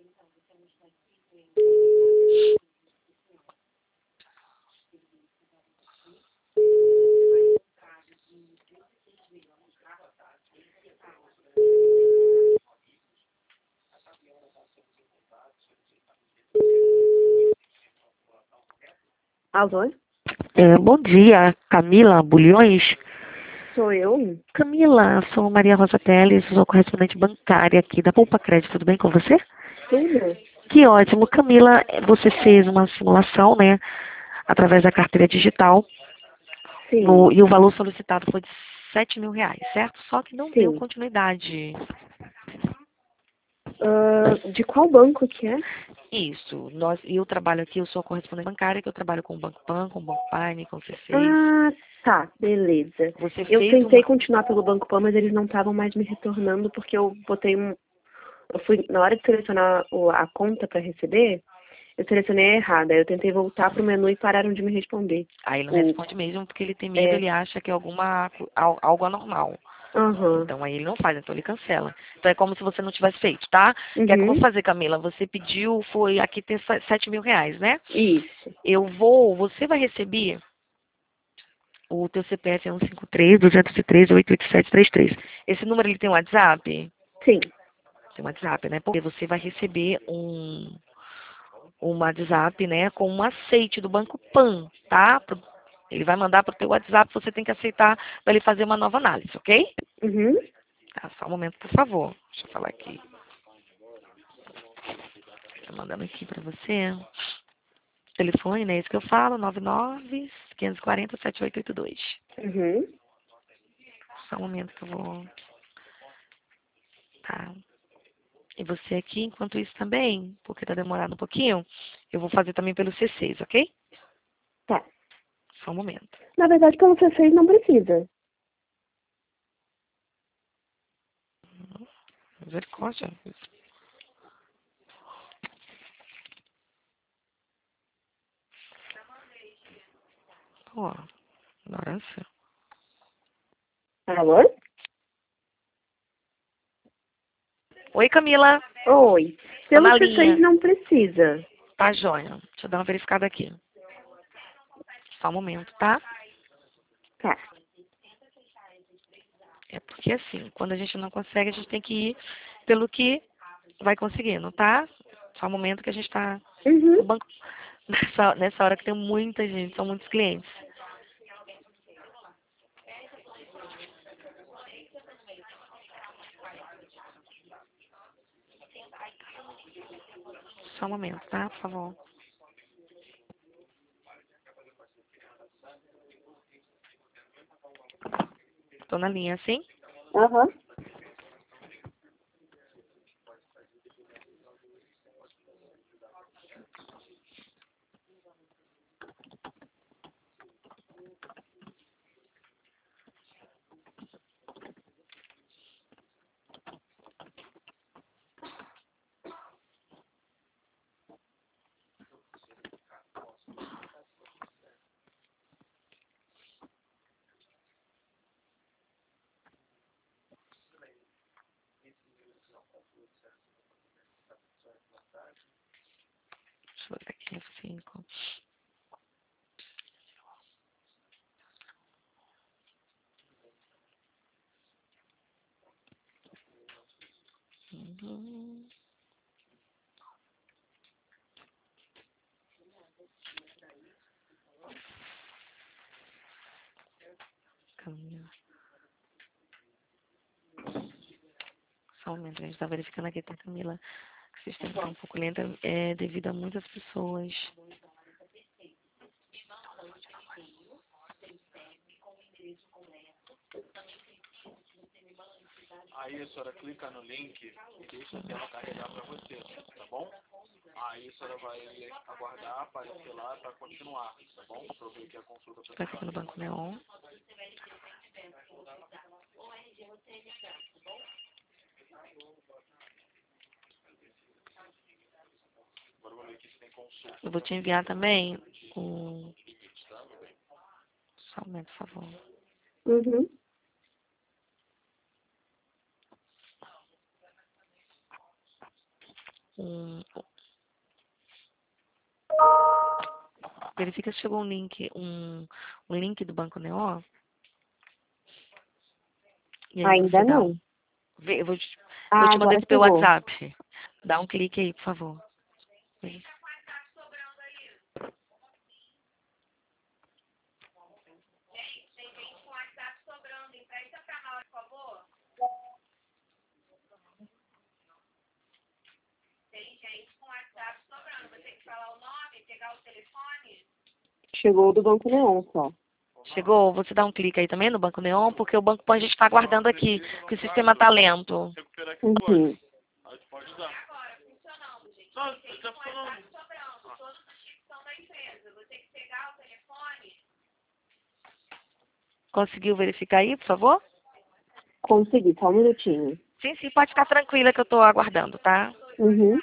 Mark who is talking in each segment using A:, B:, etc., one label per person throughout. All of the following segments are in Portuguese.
A: Alô?
B: Bom dia, Camila Bulhões.
A: Sou eu?
B: Camila, sou Maria Rosa Teles, sou correspondente bancária aqui da Poupa Crédito, tudo bem com você?
A: Tudo?
B: Que ótimo. Camila, você fez uma simulação, né, através da carteira digital,
A: Sim,
B: e o valor solicitado foi de R$ 7.000, certo? Só que não deu
A: sim.
B: continuidade.
A: De qual banco que é?
B: Isso, eu trabalho aqui, eu sou correspondente bancária, que eu trabalho com o Banco Pan, com o Banco Pane, com o C6.
A: Ah, tá, beleza.
B: Você
A: Eu
B: fez
A: tentei
B: uma...
A: continuar pelo Banco Pan, mas eles não estavam mais me retornando porque eu botei um. Eu fui, na hora de selecionar a conta para receber, eu selecionei a errada. Aí eu tentei voltar pro menu e pararam de me responder.
B: Aí ele não
A: O,
B: responde mesmo porque ele tem medo,
A: é,
B: ele acha que é algo anormal.
A: aham,
B: Então aí ele não faz, então ele cancela. Então é como se você não tivesse feito, tá? O que é que eu vou
A: uhum,
B: fazer, Camila? Você pediu, aqui tem R$ 7.000, né?
A: isso,
B: Você vai receber, o teu CPF é 153-213-88733. Esse número ele tem um WhatsApp?
A: sim,
B: Tem um WhatsApp, né? Porque você vai receber um WhatsApp, né, com um aceite do Banco Pan, tá? Ele vai mandar para o teu WhatsApp, você tem que aceitar para ele fazer uma nova análise, ok?
A: uhum,
B: Tá, só um momento, por favor. Deixa eu falar aqui. Tô mandando aqui para você. Telefone, né? Esse que eu falo, 99-540-7882.
A: uhum,
B: Só um momento que eu vou... Tá. E você aqui, enquanto isso também, porque tá demorando um pouquinho, eu vou fazer também pelo C6, ok?
A: tá.
B: Só um momento.
A: Na verdade, pelo C6 não precisa.
B: Misericórdia. Pô, ignorância.
A: Alô?
B: Oi, Camila.
A: Oi.
B: Tô
A: Pelo
B: na
A: C6
B: linha.
A: não precisa.
B: Tá, joia. Deixa eu dar uma verificada aqui. Só um momento, tá?
A: Tá.
B: É porque assim, quando a gente não consegue, a gente tem que ir pelo que vai conseguindo, tá? Só um momento que a gente tá...
A: Uhum.
B: O banco... Nessa hora que tem muita gente, são muitos clientes. Só um momento, tá? Por favor. Tô na linha, sim?
A: Aham.
B: Deixa eu ver aqui, 5. Uhum. Camila. Só um momento, a gente tá verificando aqui, tá, Camila? O sistema tá um pouco lento, devido a muitas pessoas.
C: Aí a senhora clica no link e deixa a tela carregar para você, tá bom? Aí a senhora vai aguardar aparecer lá para continuar, tá bom? Para eu ver que a consulta
B: Tá
C: foi
B: aqui no
C: feita.
B: Banco Neon.
C: Agora eu vou ver aqui se tem consulta.
B: Eu vou te enviar também o... Só um momento, por favor.
A: Uhum.
B: Verifica se chegou um link do Banco Neon. E aí
A: Ainda
B: você dá
A: não.
B: eu vou te
A: Ah,
B: mandar
A: agora
B: isso pelo
A: chegou.
B: WhatsApp. Dá um clique aí, por favor.
A: Chegou do Banco Neon só.
B: Chegou? Você dá um clique aí também no Banco Neon, porque o Banco Pan a gente está aguardando aqui, porque o sistema está lento.
C: Recupera aqui
A: Uhum.
C: a gente pode usar. Não, tá funcionando.
B: Conseguiu verificar aí, por favor?
A: Consegui, só um minutinho.
B: Sim, sim, pode ficar tranquila que eu estou aguardando, tá?
A: Uhum.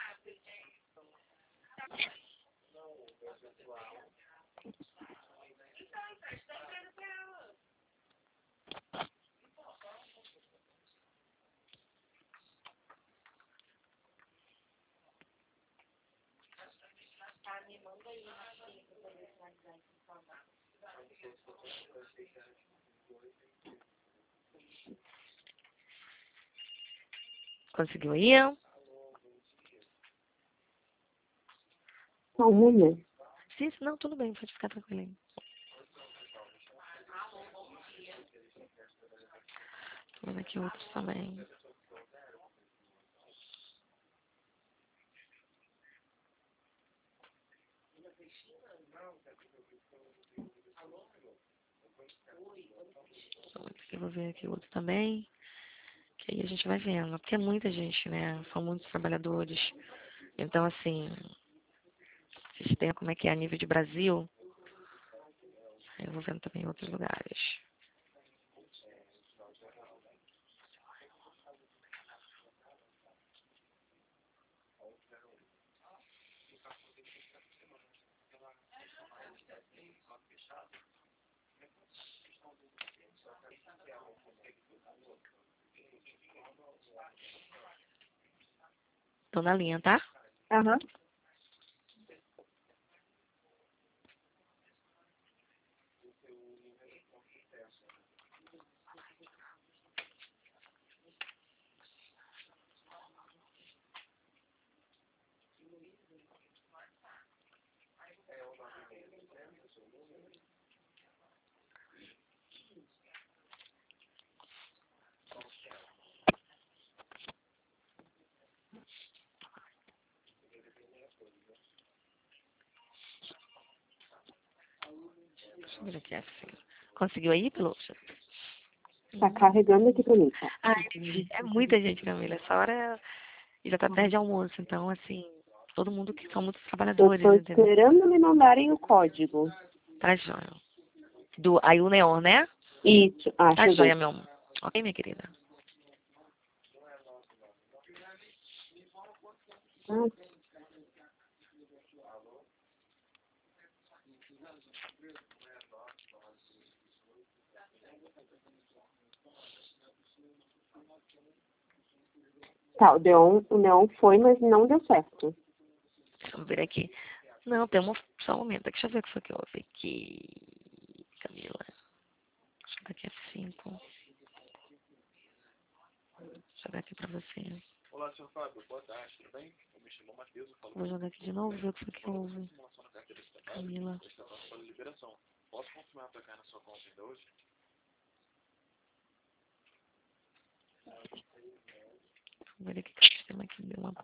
B: Conseguiu aí?
A: Só um momento.
B: Sim, não, tudo bem, pode ficar tranquila aí. Tô vendo aqui outros também. Eu vou ver aqui outro também. Que aí a gente vai vendo. Porque é muita gente, né? São muitos trabalhadores. Então, assim, vocês têm como é que é a nível de Brasil. Eu vou vendo também em outros lugares. Tô na linha, tá?
A: Aham.
B: Deixa eu ver aqui assim. Conseguiu aí, Pelucha?
A: Tá carregando aqui pra mim, tá?
B: Ai, é muita gente, Camila. Essa hora já tá perto de almoço. Então, assim, todo mundo que são muitos
A: Eu
B: trabalhadores,
A: tô
B: entendeu?
A: esperando me mandarem o código.
B: Tá joia. Aí o Neon, né?
A: Isso. Ah,
B: Tá
A: chegou.
B: joia, meu amor. Ok, minha querida.
A: Ah, tá, o Neon foi, mas não deu certo.
B: Vamos ver aqui. Não, tem só um momento. Deixa eu ver o que foi que houve aqui, Camila. Deixa eu ver aqui F5. Vou jogar aqui pra você.
C: Olá, senhor Fábio. Boa tarde, tudo bem? Eu me chamo Matheus, eu falo
B: Vou jogar aqui de novo, ver o que foi que houve.
C: simulação na carteira de trabalho.
B: Camila.
C: Está para liberação. Posso confirmar para cá na sua conta ainda hoje?
B: Vou ver aqui que o sistema aqui deu uma...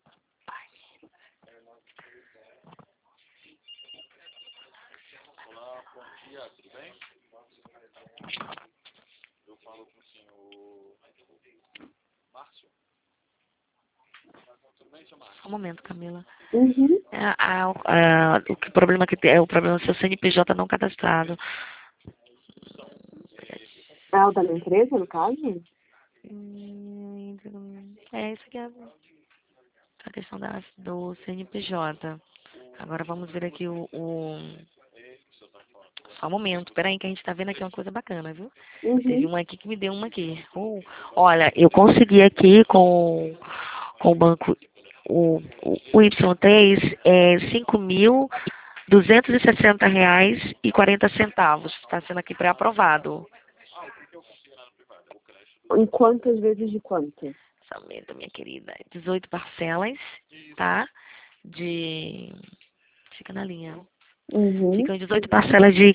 C: Olá, bom dia, tudo bem? Eu falo com o senhor Márcio. Tudo bem, senhor Márcio?
B: Só um momento, Camila.
A: Uhum.
B: O problema que tem é o problema do seu CNPJ não cadastrado.
A: Ah, o da minha empresa, no caso?
B: É, isso aqui é a questão do CNPJ. Agora vamos ver aqui Só um momento, peraí que a gente tá vendo aqui uma coisa bacana, viu? Teve
A: Uhum.
B: uma aqui que me deu uma aqui. Olha, eu consegui aqui com o banco o Y3 é R$ 5.260,40. Está sendo aqui pré-aprovado.
A: Em quantas vezes de quanto?
B: Só um momento, minha querida. 18 parcelas, tá? Fica na linha.
A: Uhum.
B: Ficam 18 parcelas de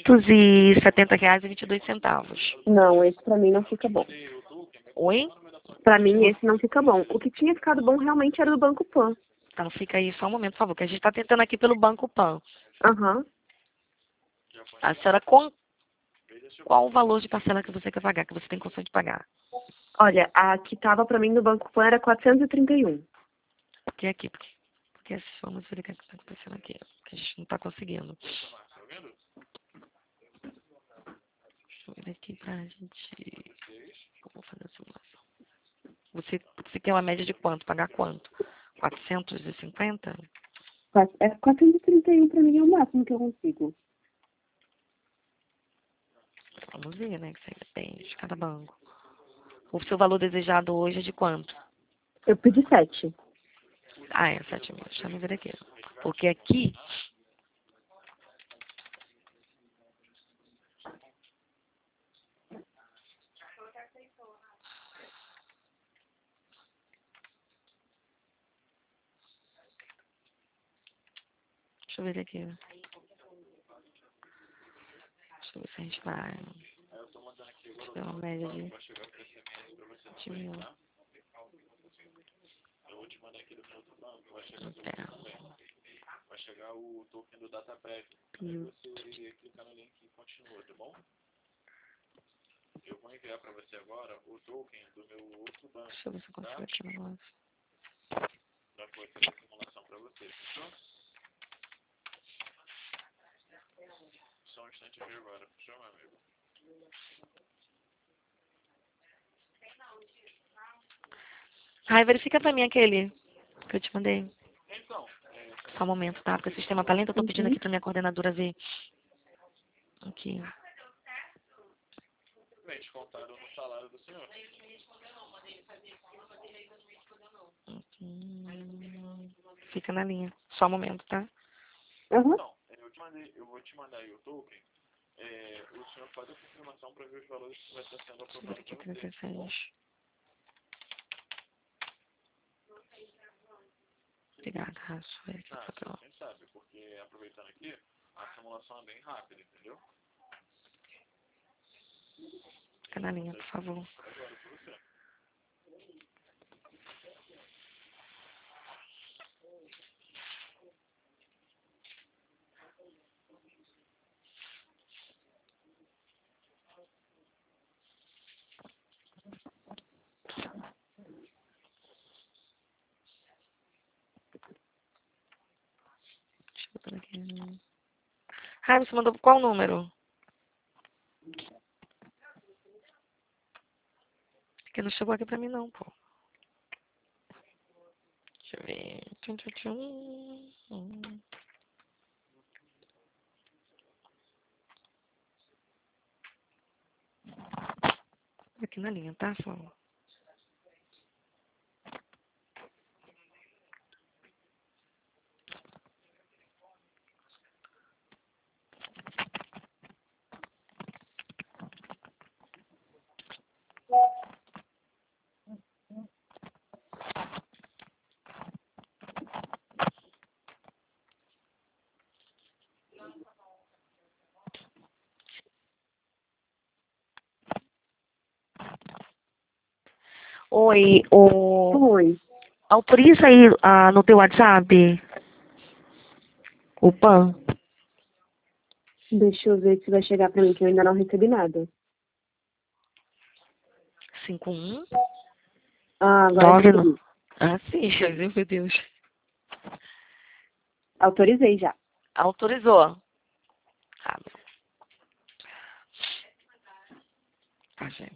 B: R$ 570,22.
A: Não, esse pra mim não fica bom.
B: Oi?
A: Pra mim esse não fica bom. O que tinha ficado bom realmente era do Banco Pan.
B: Então fica aí só um momento, por favor, que a gente está tentando aqui pelo Banco Pan.
A: Aham.
B: A senhora, qual o valor de parcela que você quer pagar, que você tem condição de pagar?
A: Olha, a que tava pra mim no Banco Pan era 431.
B: Porque aqui, porque vamos ver o que está acontecendo aqui, que a gente não está conseguindo. Deixa eu ver aqui pra gente. Vamos fazer a simulação. Você quer uma média de quanto? Pagar quanto? 450?
A: É 431 pra mim é o máximo que eu consigo.
B: Vamos ver, né? Que isso aí depende de cada banco. O seu valor desejado hoje é de quanto?
A: Eu pedi 7.
B: Ah, é 7 mil. Deixa eu ver aqui. Porque aqui... Deixa eu ver aqui. Deixa eu ver se a gente vai... Deixa eu ver uma média de 7 mil.
C: Vai chegar o token do DataPrev. Você clica no link e continua, tá bom? Eu vou enviar para você agora o token do meu outro banco.
B: Deixa eu ver se eu consigo aqui o negócio.
C: Para fazer a simulação para você, fechou? Só um instante aqui agora, fechou, meu amigo?
B: Ai, verifica pra mim aquele que eu te mandei.
C: Então,
B: Só um momento, tá? Porque o sistema tá lento, eu tô pedindo aqui pra minha coordenadora ver. Aqui.
C: vem descontado no salário do senhor.
B: Fica na linha. Só um momento, tá?
A: Aham.
C: Então, eu vou te mandar aí o token. O senhor faz a confirmação para ver os valores que vai estar sendo
B: Deixa eu ver
C: aprovado
B: aqui,
C: para você.
B: 36. Obrigada, Raço.
C: Quem sabe, porque aproveitando aqui, a simulação é bem rápida, entendeu?
B: Fica na linha, por favor.
C: Agora para você.
B: Deixa eu botar aqui. Ah, você mandou qual número? Porque não chegou aqui pra mim, não, pô. Deixa eu ver. Tchum, tchum, tchum. Aqui na linha, tá, só? Oi,
A: Oi.
B: autoriza aí no teu WhatsApp o PAN.
A: Deixa eu ver se vai chegar pra mim, que eu ainda não recebi nada.
B: 51
A: Ah, agora
B: 9
A: recebi.
B: Ah, sim, meu Deus.
A: Autorizei já.
B: Autorizou. Ah, tá, gente.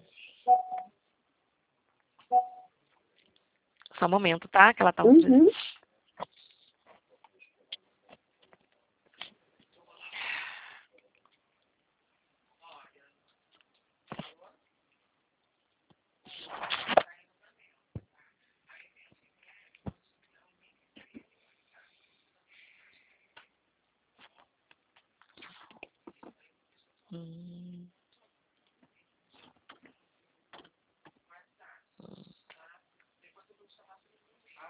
B: Só um momento, tá? Que ela tá autorizando.
A: Uhum.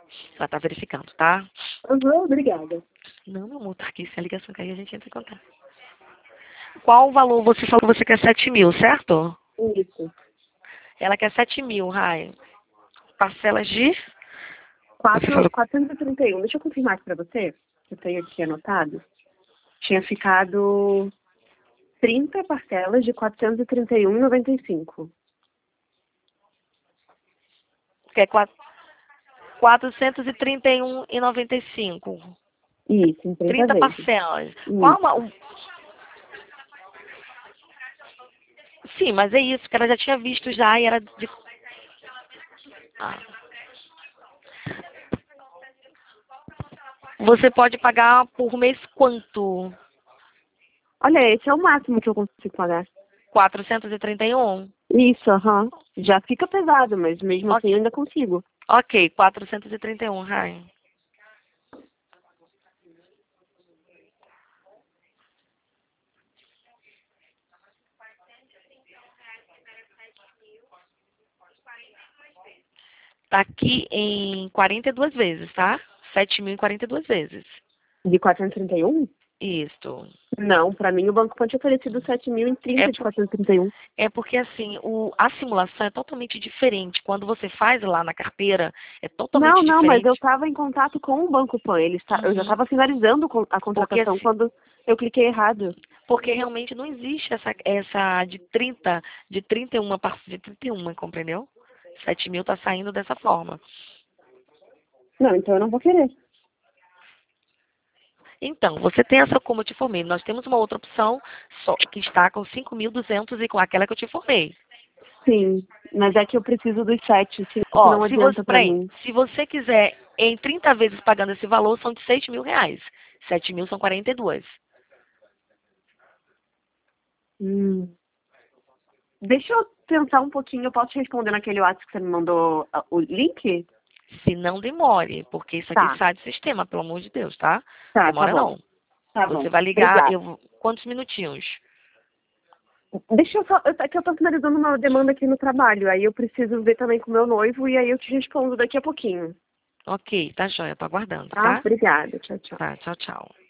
B: Ela tá verificando, tá?
A: Uhum, obrigada.
B: Não, meu amor, tá aqui. Se a ligação cair, a gente entra em contato. Qual o valor? Você falou que você quer 7 mil, certo?
A: Isso.
B: Ela quer 7 mil, Rai. Parcelas de... Você falou
A: 431. Deixa eu confirmar aqui pra você. Eu tenho aqui anotado. Tinha ficado 30 parcelas de 431,95.
B: que é 431,95.
A: Isso, em
B: 30
A: vezes.
B: parcelas.
A: Isso.
B: Qual Sim, mas é isso, que ela já tinha visto já e era de... Ah. Você pode pagar por mês quanto?
A: Olha, esse é o máximo que eu consigo pagar.
B: 431?
A: Isso, aham. Já fica pesado, mas mesmo assim
B: Ok.
A: eu ainda consigo.
B: Ok, 431, Rai. Tá aqui em 42 vezes, tá? 7 mil em 42 vezes.
A: De 431?
B: Isso.
A: Não, pra mim o Banco Pan tinha oferecido 7 mil em 30 de 431.
B: É porque assim, a simulação é totalmente diferente. Quando você faz lá na carteira, é totalmente
A: Não, mas
B: diferente.
A: eu estava em contato com o Banco Pan. Eu já estava finalizando a contratação
B: assim,
A: quando eu cliquei errado.
B: Porque realmente não existe essa de 31, compreendeu? 7 mil tá saindo dessa forma.
A: Não, então eu não vou querer.
B: Então, você tem essa como eu te formei. Nós temos uma outra opção só que está com 5.200 e com aquela que eu te formei.
A: Sim, mas é que eu preciso dos 7, senão
B: Ó,
A: não
B: se você,
A: adianta pra
B: peraí,
A: mim.
B: se você quiser em 30 vezes pagando esse valor, são de 6 mil reais. 7 mil são 42.
A: Deixa eu pensar um pouquinho, eu posso te responder naquele WhatsApp que você me mandou o link?
B: Se não demore, porque isso aqui
A: Tá,
B: sai do sistema, pelo amor de Deus, tá?
A: tá
B: Demora
A: bom.
B: não.
A: Tá
B: Você
A: bom.
B: vai ligar,
A: Obrigada.
B: quantos minutinhos?
A: Deixa eu só, é que eu tô finalizando uma demanda aqui no trabalho, aí eu preciso ver também com o meu noivo e aí eu te respondo daqui a pouquinho.
B: Ok, tá joia, tô aguardando,
A: Tá?
B: tá?
A: Obrigada. Tchau, tchau.
B: Tá, tchau, tchau.